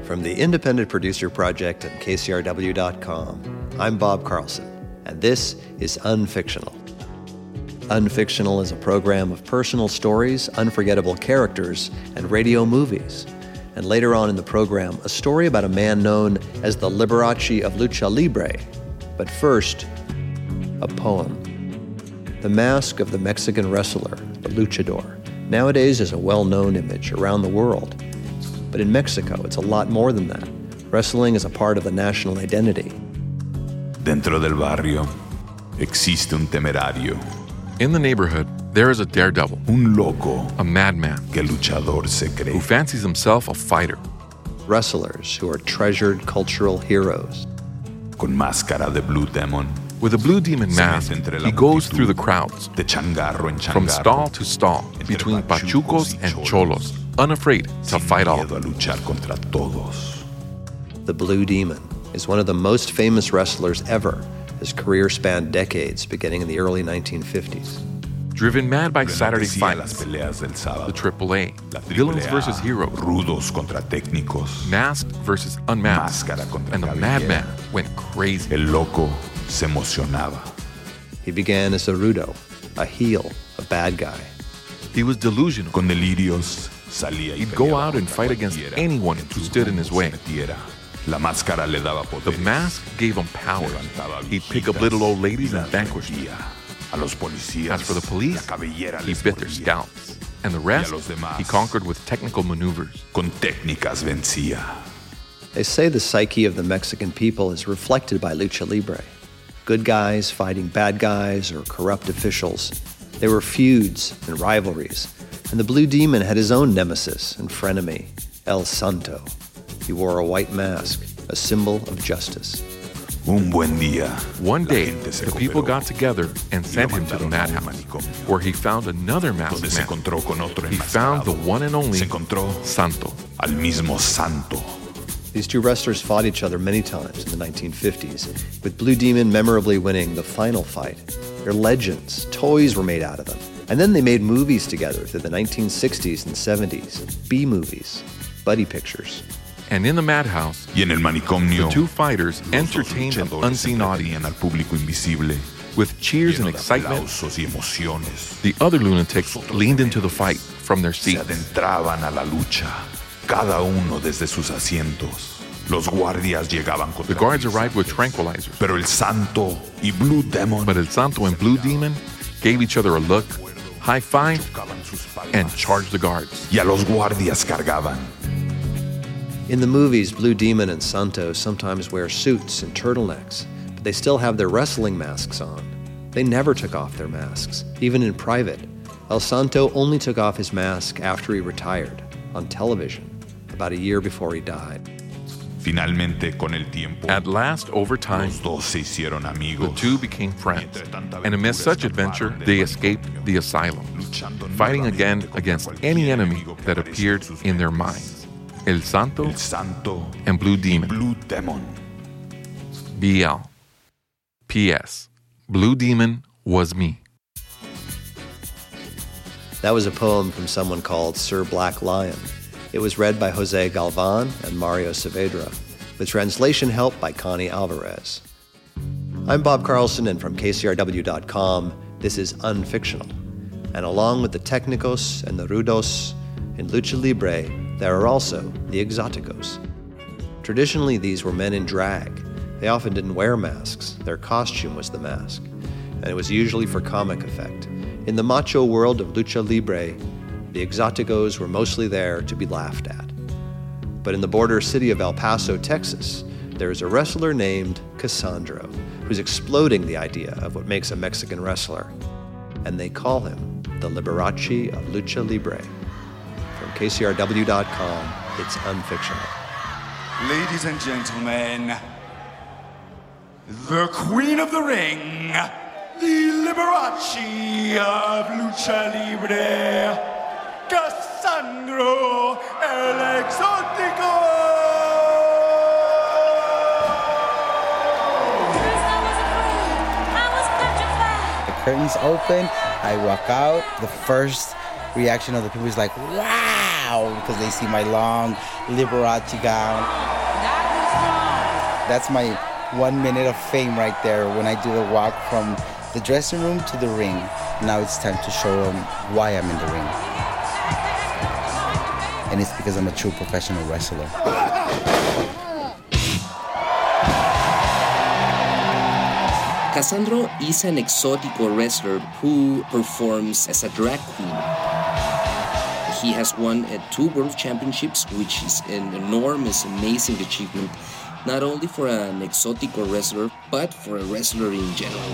From the Independent Producer Project at KCRW.com, I'm Bob Carlson, and this is Unfictional. Unfictional is a program of personal stories, unforgettable characters, and radio movies. And later on in the program, a story about a man known as the Liberace of Lucha Libre. But first, a poem. The mask of the Mexican wrestler, the luchador, nowadays is a well-known image around the world. But in Mexico, it's a lot more than that. Wrestling is a part of the national identity. Dentro del barrio existe un temerario. In the neighborhood, there is a daredevil, Un loco a madman, que luchador se who cree. fancies himself a fighter. Wrestlers who are treasured cultural heroes. Con máscara de Blue Demon. With a blue demon Se mask, mete entre la he goes multitud, through the crowds, De changarro en changarro. from stall to stall, between pachucos and cholos, unafraid to Sin fight all. miedo a luchar contra todos. The Blue Demon is one of the most famous wrestlers ever. His career spanned decades, beginning in the early 1950s. Driven mad by Saturday Enloquecía las fights, peleas del sábado. the AAA, La villains AAA, versus heroes, rudos contra técnicos. masked versus unmasked, Máscara contra and the cabellera. madman went crazy. El loco se emocionaba. He began as a rudo, a heel, a bad guy. He was delusional. Con delirios salía y He'd go peleaba out and contra fight against cualquiera anyone que en who sus stood in his rumbos way. se metiera. La máscara le daba The poder. mask gave him power. Levantaba He'd pick up viejitas little old y ladies and las vanquish them. rendía. A los policías, As for the police, la cabellera he les bit their mordía. scalps. And the rest, los demás, he conquered with technical maneuvers. Con técnicas vencía. They say the psyche of the Mexican people is reflected by Lucha Libre. Good guys fighting bad guys or corrupt officials. There were feuds and rivalries. And the Blue Demon had his own nemesis and frenemy, El Santo. He wore a white mask, a symbol of justice. Un buen día. One la day, gente se the people cooperó got together and y sent lo him to the mandaron a un madhouse, manicomio, where he found another masked donde se man. encontró con otro He found the enmascarado. one and only Se encontró Santo. al mismo santo. These two wrestlers fought each other many times in the 1950s, with Blue Demon memorably winning the final fight. They're legends. Toys were made out of them. And then they made movies together through the 1960s and 70s. B-movies, buddy pictures. And in the madhouse, Y en el manicomio, the two fighters los dos entertained an luchadores unseen audience entretenían al público invisible, with cheers and lleno de excitement. aplausos y emociones. The other lunatics leaned into the fight from their Se seats. adentraban a la lucha, cada uno desde sus asientos. Los guardias llegaban con The guards tranquilizantes, arrived with tranquilizers, pero el Santo y Blue Demon but El Santo and Blue Demon gave each other a look, high-fived, chocaban sus palmas and charged the guards. y a los guardias cargaban. In the movies, Blue Demon and Santo sometimes wear suits and turtlenecks, but they still have their wrestling masks on. They never took off their masks, even in private. El Santo only took off his mask after he retired, on television, about a year before he died. Finalmente, con el tiempo, At last, over time, los dos se hicieron the amigos. two became friends, and amidst such adventure, they escaped the asylum, fighting again against any enemy that appeared in their minds. El Santo El Santo and Blue y Demon. Blue Demon. BL. P.S. Blue Demon was me. That was a poem from someone called Sir Black Lion. It was read by Jose Galvan and Mario Saavedra, with translation help by Connie Alvarez. I'm Bob Carlson, and from KCRW.com, this is Unfictional. And along with the Técnicos and the Rudos, in Lucha Libre, there are also the Exóticos. Traditionally, these were men in drag. They often didn't wear masks. Their costume was the mask, and it was usually for comic effect. In the macho world of Lucha Libre, the Exóticos were mostly there to be laughed at. But in the border city of El Paso, Texas, there is a wrestler named Cassandro, who's exploding the idea of what makes a Mexican wrestler. And they call him the Liberace of Lucha Libre. From KCRW.com, it's Unfictional. Ladies and gentlemen, the Queen of the Ring, the Liberace of Lucha Libre, Cassandro el Exótico! The curtains open, I walk out, the first reaction of the people is like, wow! wow, because they see my long Liberace gown. That's my 1 minute of fame right there when I do the walk from the dressing room to the ring. Now it's time to show them why I'm in the ring. And it's because I'm a true professional wrestler. Cassandro is an exotico wrestler who performs as a drag queen. He has won 2 world championships, which is an enormous, amazing achievement, not only for an exotico wrestler, but for a wrestler in general.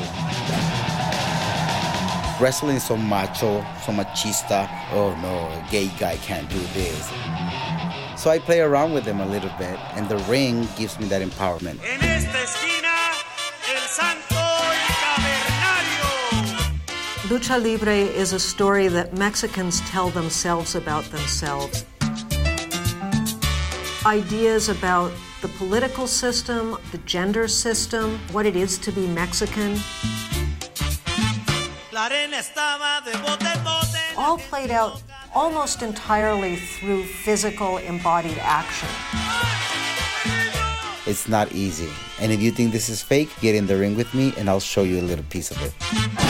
Wrestling is so macho, so machista. Oh no, a gay guy can't do this. So I play around with them a little bit, and the ring gives me that empowerment. Lucha Libre is a story that Mexicans tell themselves about themselves. Ideas about the political system, the gender system, what it is to be Mexican. All played out almost entirely through physical embodied action. It's not easy. And if you think this is fake, get in the ring with me and I'll show you a little piece of it.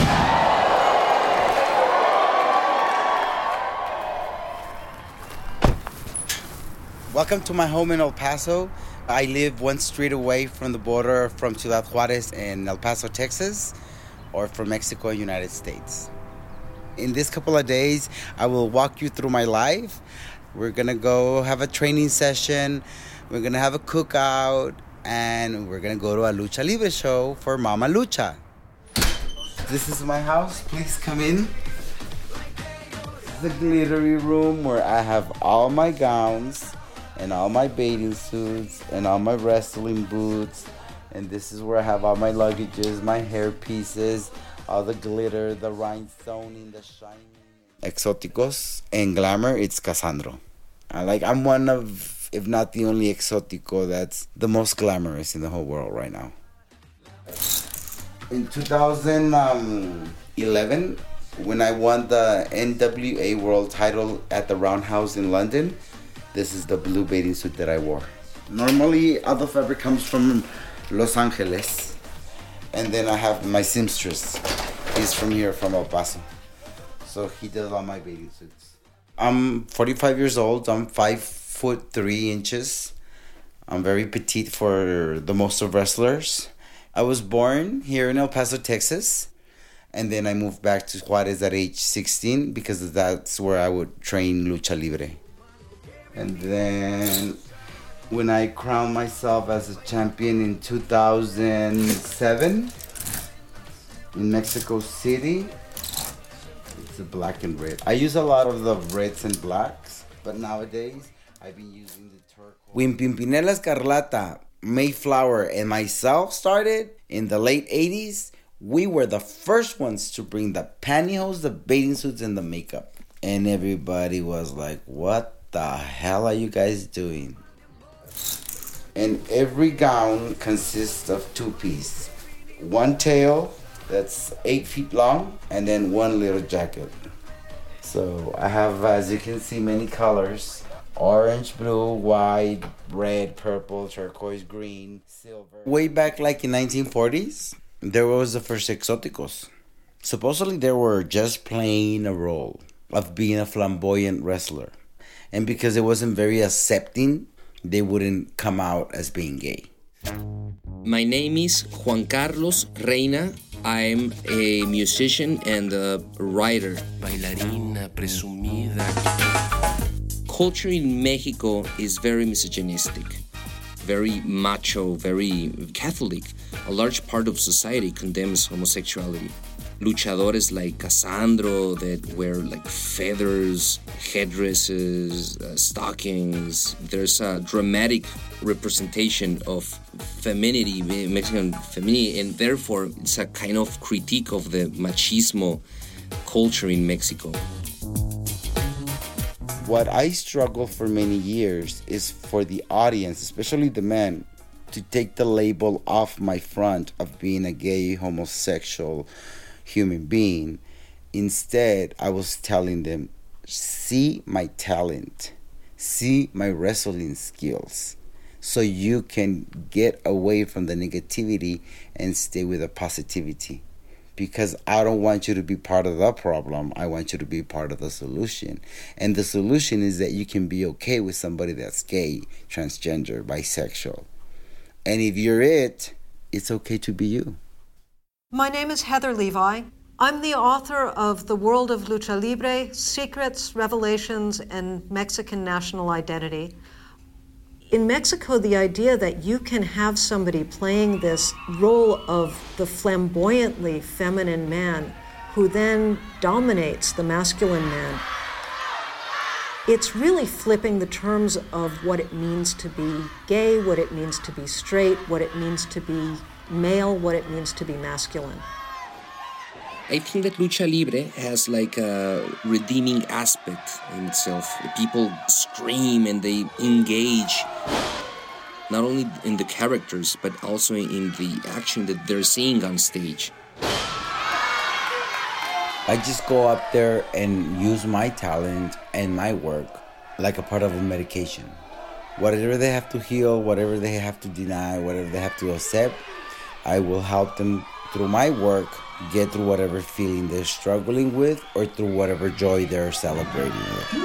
Welcome to my home in El Paso. I live 1 street away from the border from Ciudad Juarez in El Paso, Texas, or from Mexico and United States. In this couple of days, I will walk you through my life. We're gonna go have a training session, we're gonna have a cookout, and we're gonna go to a Lucha Libre show for Mama Lucha. This is my house, please come in. This is the glittery room where I have all my gowns and all my bathing suits and all my wrestling boots. And this is where I have all my luggages, my hair pieces, all the glitter, the rhinestoning, the shining. Exóticos and glamour, it's Cassandro. I'm one of, if not the only exótico that's the most glamorous in the whole world right now. In 2011, when I won the NWA World title at the Roundhouse in London, this is the blue bathing suit that I wore. Normally, all the fabric comes from Los Angeles. And then I have my seamstress. He's from here, from El Paso. So he does all my bathing suits. I'm 45 years old. I'm 5'3". I'm very petite for the most of wrestlers. I was born here in El Paso, Texas. And then I moved back to Juarez at age 16 because that's where I would train Lucha Libre. And then when I crowned myself as a champion in 2007 in Mexico City, it's a black and red. I use a lot of the reds and blacks, but nowadays I've been using the turquoise. When Pimpinela Escarlata, Mayflower, and myself started in the late 80s, we were the first ones to bring the pantyhose, the bathing suits, and the makeup. And everybody was like, what the hell are you guys doing? And every gown consists of 2 pieces. 1 tail that's 8 feet long, and then 1 little jacket. So I have, as you can see, many colors. Orange, blue, white, red, purple, turquoise, green, silver. Way back like in 1940s, there was the first exóticos. Supposedly they were just playing a role of being a flamboyant wrestler. And because it wasn't very accepting, they wouldn't come out as being gay. My name is Juan Carlos Reina. I'm a musician and a writer. Bailarina presumida. Culture in Mexico is very misogynistic, very macho, very Catholic. A large part of society condemns homosexuality. Luchadores like Cassandro that wear like feathers, headdresses, stockings. There's a dramatic representation of femininity, Mexican femininity, and therefore it's a kind of critique of the machismo culture in Mexico. What I struggled for many years is for the audience, especially the men, to take the label off my front of being a gay, homosexual human being. Instead, I was telling them, see my talent. see my wrestling skills so you can get away from the negativity and stay with the positivity. Because I don't want you to be part of the problem. I want you to be part of the solution. And the solution is that you can be okay with somebody that's gay, transgender, bisexual. And if you're it's okay to be you. My name is Heather Levi. I'm the author of The World of Lucha Libre, Secrets, Revelations, and Mexican National Identity. In Mexico, the idea that you can have somebody playing this role of the flamboyantly feminine man who then dominates the masculine man, it's really flipping the terms of what it means to be gay, what it means to be straight, what it means to be male, what it means to be masculine. I think that Lucha Libre has like a redeeming aspect in itself. People scream and they engage, not only in the characters, but also in the action that they're seeing on stage. I just go up there and use my talent and my work like a part of a medication. Whatever they have to heal, whatever they have to deny, whatever they have to accept, I will help them through my work get through whatever feeling they're struggling with or through whatever joy they're celebrating with.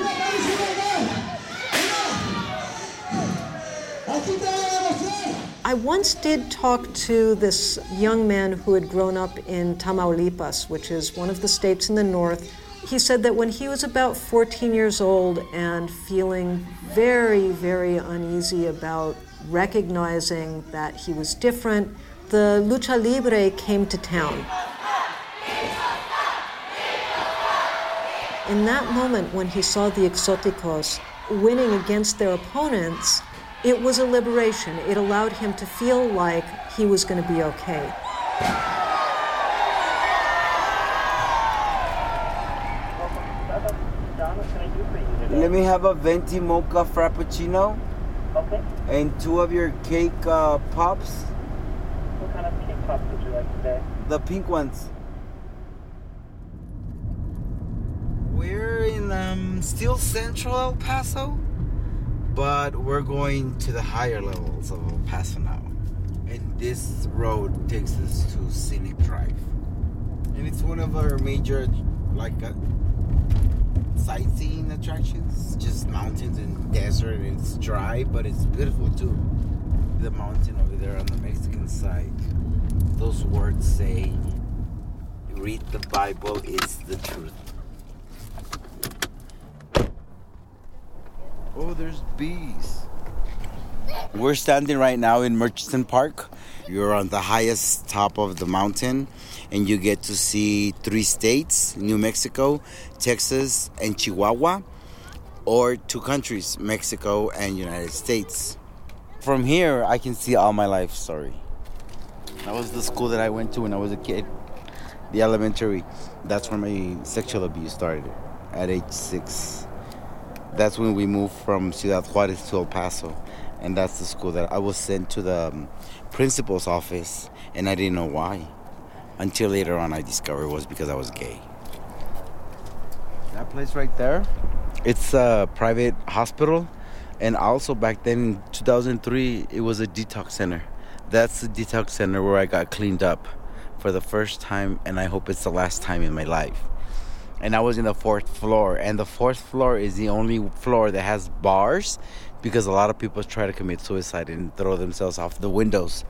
I once did talk to this young man who had grown up in Tamaulipas, which is one of the states in the north. He said that when he was about 14 years old and feeling very, very uneasy about recognizing that he was different, the Lucha Libre came to town. In that moment, when he saw the Exóticos winning against their opponents, it was a liberation. It allowed him to feel like he was going to be okay. Let me have a venti mocha frappuccino. Okay. And 2 of your cake pops. What kind of cake pops would you like today? The pink ones. We're in still central El Paso, but we're going to the higher levels of El Paso now. And this road takes us to Scenic Drive. And it's one of our major, sightseeing attractions. Just mountains and desert, and it's dry, but it's beautiful too. The mountain over there on the Mexican side, those words say, read the Bible, it's the truth. Oh, there's bees. We're standing right now in Murchison Park. You're on the highest top of the mountain, and you get to see 3 states, New Mexico, Texas, and Chihuahua, or 2 countries, Mexico and United States. From here, I can see all my life story. That was the school that I went to when I was a kid, the elementary. That's where my sexual abuse started, at age 6. That's when we moved from Ciudad Juarez to El Paso. And that's the school that I was sent to the principal's office, and I didn't know why. Until later on I discovered it was because I was gay. That place right there, it's a private hospital. And also back then in 2003, it was a detox center. That's the detox center where I got cleaned up for the first time, and I hope it's the last time in my life. And I was in the 4th floor, and the 4th floor is the only floor that has bars because a lot of people try to commit suicide and throw themselves off the windows.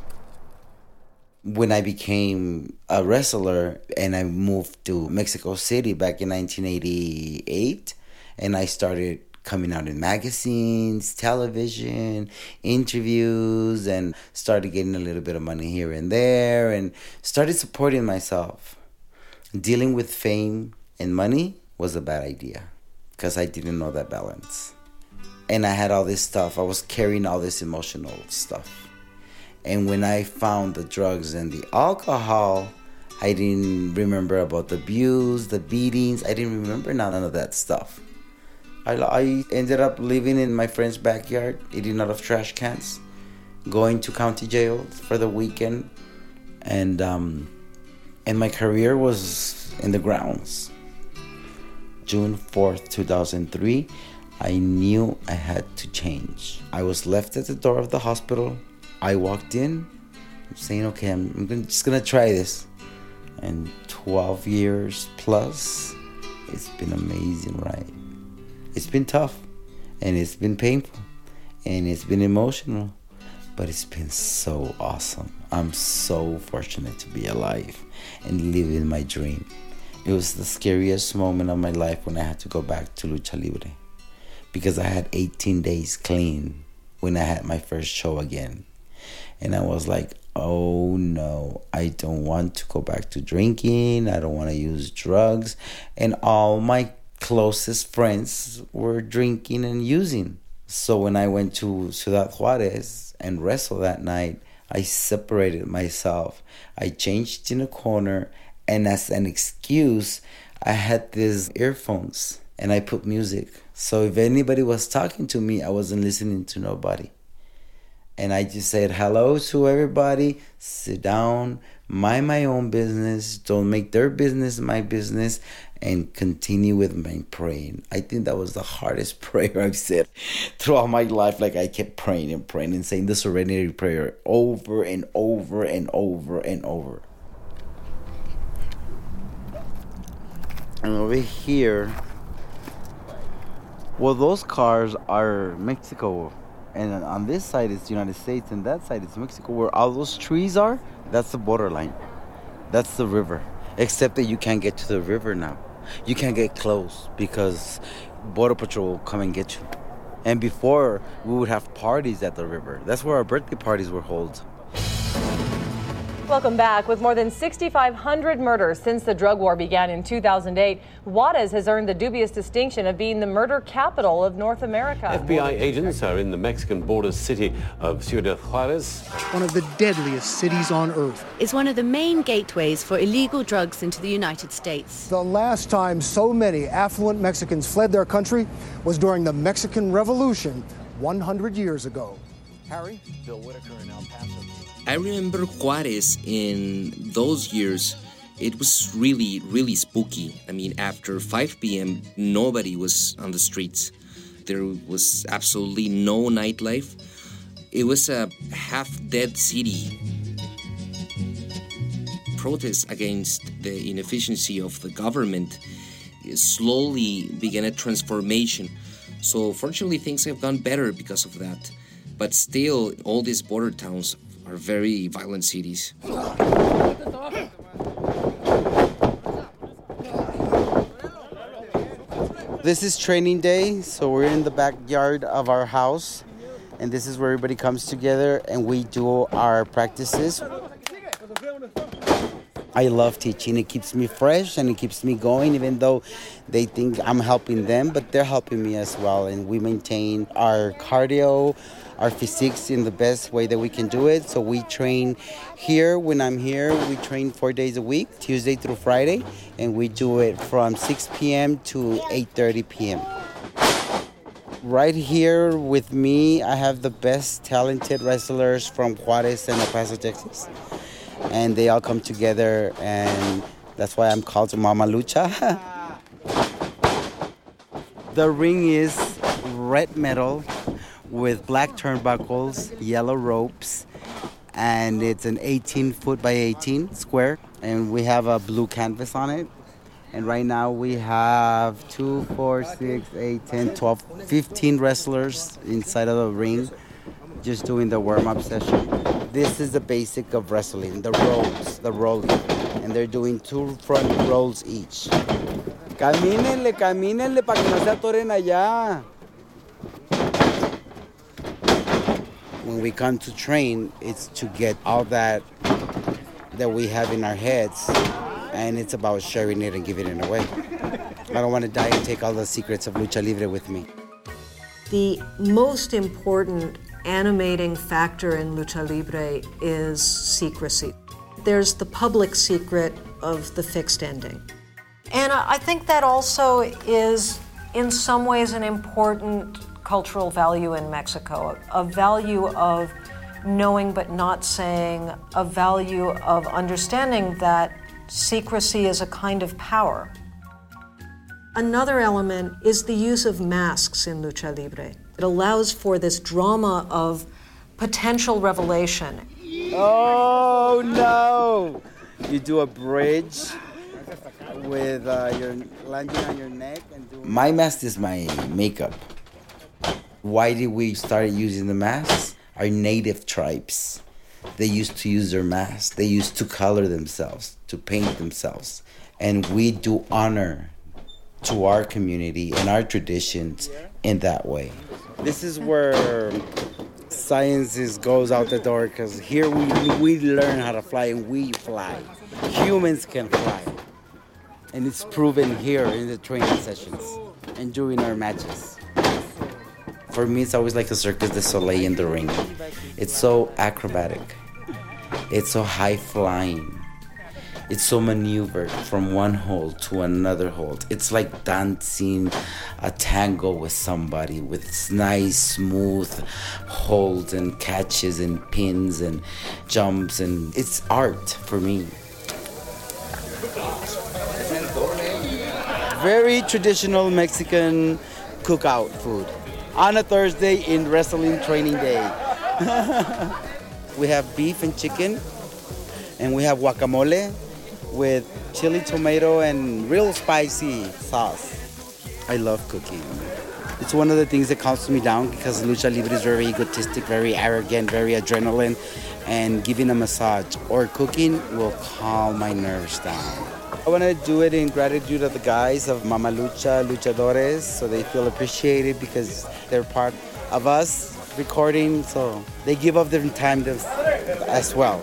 When I became a wrestler and I moved to Mexico City back in 1988, and I started coming out in magazines, television, interviews, and started getting a little bit of money here and there, and started supporting myself. Dealing with fame and money was a bad idea because I didn't know that balance. And I had all this stuff. I was carrying all this emotional stuff. And when I found the drugs and the alcohol, I didn't remember about the abuse, the beatings. I didn't remember none of that stuff. I ended up living in my friend's backyard, eating out of trash cans, going to county jail for the weekend. And my career was in the grounds. June 4th, 2003, I knew I had to change. I was left at the door of the hospital. I walked in, saying, okay, I'm just gonna try this. And 12 years plus, it's been amazing, right? It's been tough, and it's been painful, and it's been emotional, but it's been so awesome. I'm so fortunate to be alive and living my dream. It was the scariest moment of my life when I had to go back to Lucha Libre, because I had 18 days clean when I had my first show again. And I was like, oh no, I don't want to go back to drinking. I don't want to use drugs. And all my closest friends were drinking and using. So when I went to Ciudad Juarez and wrestled that night, I separated myself. I changed in a corner, and as an excuse, I had these earphones and I put music. So if anybody was talking to me, I wasn't listening to nobody. And I just said hello to everybody, sit down, mind my own business, don't make their business my business, and continue with my praying. I think that was the hardest prayer I've said throughout my life. Like, I kept praying and saying the Serenity Prayer over and over and over and over. And over here, well, those cars are Mexico. And on this side is the United States, and that side is Mexico. Where all those trees are, that's the borderline. That's the river. Except that you can't get to the river now. You can't get close because Border Patrol will come and get you. And before, we would have parties at the river. That's where our birthday parties were held. Welcome back. With more than 6,500 murders since the drug war began in 2008, Juarez has earned the dubious distinction of being the murder capital of North America. FBI agents are in the Mexican border city of Ciudad Juarez. One of the deadliest cities on earth. It's one of the main gateways for illegal drugs into the United States. The last time so many affluent Mexicans fled their country was during the Mexican Revolution 100 years ago. Harry? Bill Whitaker in El Paso. I remember Juarez in those years. It was really, really spooky. I mean, after 5 p.m., nobody was on the streets. There was absolutely no nightlife. It was a half-dead city. Protests against the inefficiency of the government slowly began a transformation. So fortunately, things have gone better because of that. But still, all these border towns are very violent cities. This is training day, so we're in the backyard of our house, and this is where everybody comes together and we do our practices. I love teaching. It keeps me fresh and it keeps me going, even though they think I'm helping them, but they're helping me as well. And we maintain our cardio, our physiques in the best way that we can do it. So we train here. When I'm here, we train 4 days a week, Tuesday through Friday, and we do it from 6 p.m. to 8:30 p.m. Right here with me, I have the best talented wrestlers from Juarez and El Paso, Texas. And they all come together, and that's why I'm called Mama Lucha. The ring is red metal with black turnbuckles, yellow ropes, and it's an 18 foot by 18 square, and we have a blue canvas on it. And right now we have 2, 4, 6, 8, 10, 12, 15 wrestlers inside of the ring just doing the warm-up session. This is the basic of wrestling, the rolls, the rolling. And they're doing 2 front rolls each. Camínenle, camínenle para que no se atoren allá. When we come to train, it's to get all that we have in our heads, and it's about sharing it and giving it away. I don't want to die and take all the secrets of Lucha Libre with me. The most important animating factor in Lucha Libre is secrecy. There's the public secret of the fixed ending. And I think that also is, in some ways, an important cultural value in Mexico, a value of knowing but not saying, a value of understanding that secrecy is a kind of power. Another element is the use of masks in lucha libre. It allows for this drama of potential revelation. Oh no! You do a bridge with your landing on your neck. My mask is my makeup. Why did we start using the masks? Our native tribes, they used to use their masks. They used to color themselves, to paint themselves. And we do honor to our community and our traditions in that way. This is where science goes out the door, because here we learn how to fly, and we fly. Humans can fly. And it's proven here in the training sessions and during our matches. For me, it's always like a Cirque du Soleil in the ring. It's so acrobatic. It's so high-flying. It's so maneuvered from one hold to another hold. It's like dancing a tango with somebody with nice, smooth holds and catches and pins and jumps. And it's art for me. Very traditional Mexican cookout food on a Thursday in wrestling training day. We have beef and chicken, and we have guacamole with chili, tomato, and real spicy sauce. I love cooking. It's one of the things that calms me down, because lucha libre is very egotistic, very arrogant, very adrenaline, and giving a massage or cooking will calm my nerves down. I want to do it in gratitude of the guys of Mama Lucha, Luchadores, so they feel appreciated because they're part of us recording, so they give up their time as well.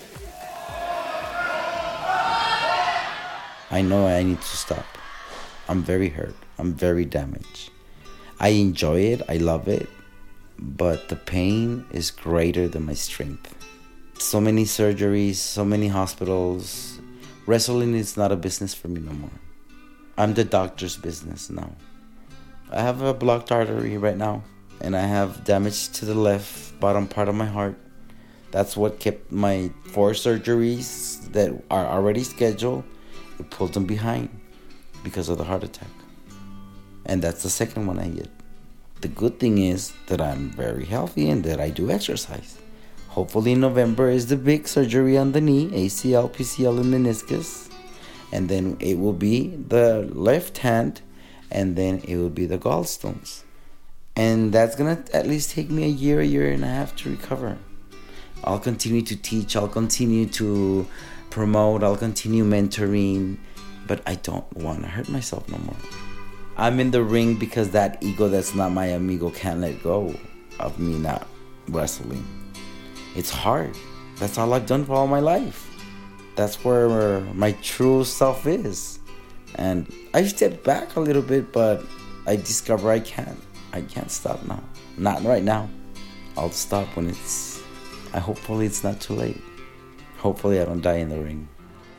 I know I need to stop. I'm very hurt. I'm very damaged. I enjoy it. I love it. But the pain is greater than my strength. So many surgeries, so many hospitals. Wrestling is not a business for me no more. I'm the doctor's business now. I have a blocked artery right now, and I have damage to the left bottom part of my heart. That's what kept my 4 surgeries that are already scheduled. It pulled them behind because of the heart attack. And that's the second one I get. The good thing is that I'm very healthy and that I do exercise. Hopefully in November is the big surgery on the knee, ACL, PCL, and meniscus. And then it will be the left hand, and then it will be the gallstones. And that's going to at least take me a year and a half to recover. I'll continue to teach, I'll continue to promote, I'll continue mentoring, but I don't want to hurt myself no more. I'm in the ring because that ego that's not my amigo can't let go of me not wrestling. It's hard. That's all I've done for all my life. That's where my true self is. And I stepped back a little bit, but I discover I can't stop now. Not right now. I'll stop when hopefully it's not too late. Hopefully I don't die in the ring.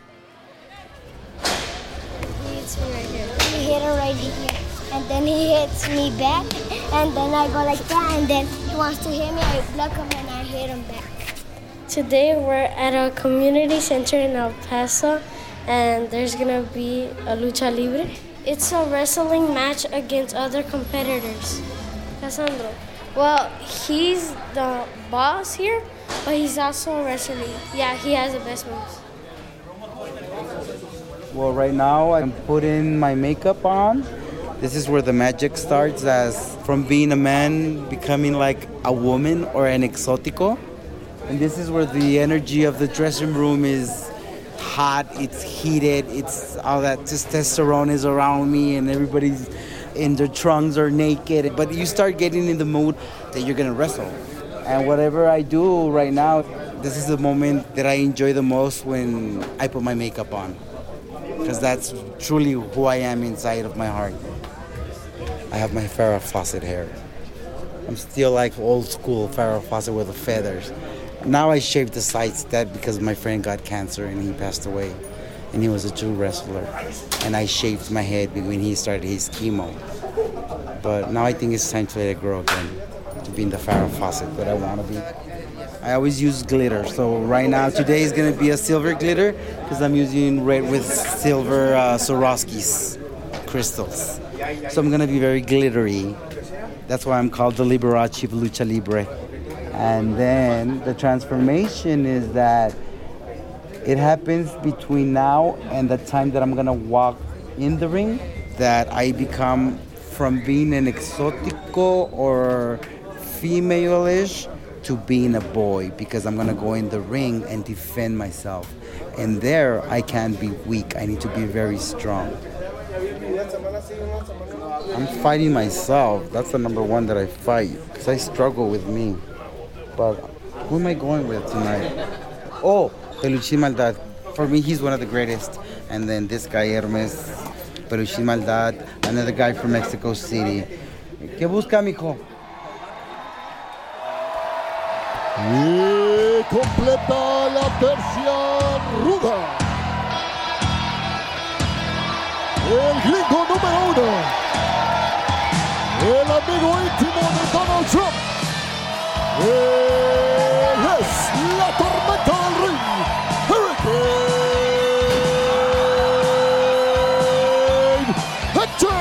He hits me right here. He hit her right here. And then he hits me back. And then I go like that. And then he wants to hit me. I block him and I hit him back. Today we're at a community center in El Paso. And there's going to be a lucha libre. It's a wrestling match against other competitors. Cassandro. Well, he's the boss here, but he's also wrestling. Yeah, he has the best moves. Well, right now I'm putting my makeup on. This is where the magic starts, as from being a man becoming like a woman or an exotico. And this is where the energy of the dressing room is hot, it's heated, it's all that testosterone is around me, and everybody's in their trunks or naked. But you start getting in the mood that you're gonna wrestle. And whatever I do right now, this is the moment that I enjoy the most, when I put my makeup on. Because that's truly who I am inside of my heart. I have my Farrah Fawcett hair. I'm still like old school Farrah Fawcett with the feathers. Now I shaved the sides, that because my friend got cancer and he passed away. And he was a true wrestler. And I shaved my head when he started his chemo. But now I think it's time to let it grow again, to be in the Farrah Fawcett that I want to be. I always use glitter. So right now, today is going to be a silver glitter, because I'm using red with silver Swarovskis. crystals. So I'm going to be very glittery. That's why I'm called the Liberace of Lucha Libre. And then the transformation is that it happens between now and the time that I'm going to walk in the ring, that I become from being an exotico or female-ish to being a boy, because I'm going to go in the ring and defend myself. And there, I can't be weak. I need to be very strong. I'm fighting myself. That's the number one that I fight, because I struggle with me. But who am I going with tonight? Oh, Peluchin Maldad. For me, he's one of the greatest. And then this guy, Hermes, Peluchin Maldad, another guy from Mexico City. ¿Qué busca, mijo? Y completa la tercia ruda. El gringo número 1. El amigo íntimo de Donald Trump. Él es la tormenta del ring. Hurricane Hector.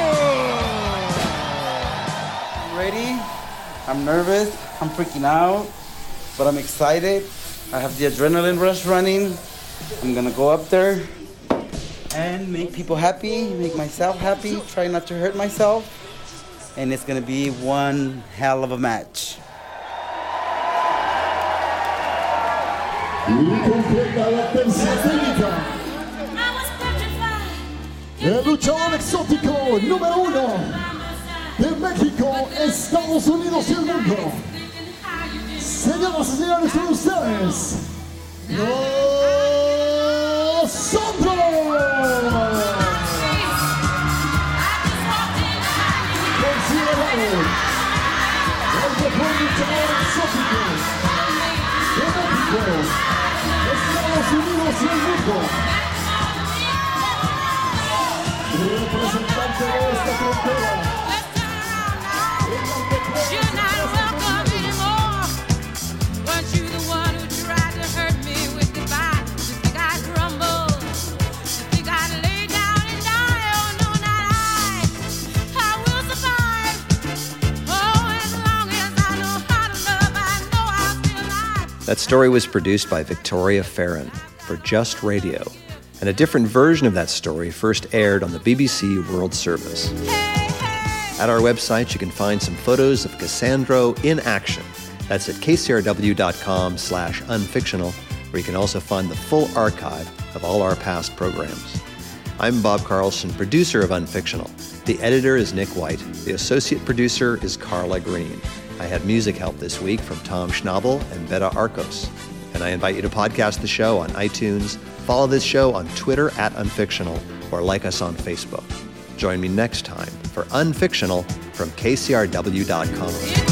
I'm ready. I'm nervous. I'm freaking out. But I'm excited. I have the adrenaline rush running. I'm gonna go up there and make people happy, make myself happy, try not to hurt myself. And it's gonna be one hell of a match. Y completa la tercera técnica. El luchador exótico número 1 de México, Estados Unidos y el mundo. Señoras y señores, con ustedes, nosotros. Considerado el mejor luchador exótico de México, Estados Unidos y el mundo. Representante de esta frontera. That story was produced by Victoria Farron for Just Radio, and a different version of that story first aired on the BBC World Service. At our website, you can find some photos of Cassandro in action. That's at kcrw.com/unfictional, where you can also find the full archive of all our past programs. I'm Bob Carlson, producer of Unfictional. The editor is Nick White. The associate producer is Carla Green. I had music help this week from Tom Schnabel and Beta Arcos. And I invite you to podcast the show on iTunes, follow this show on Twitter @Unfictional, or like us on Facebook. Join me next time for Unfictional from kcrw.com.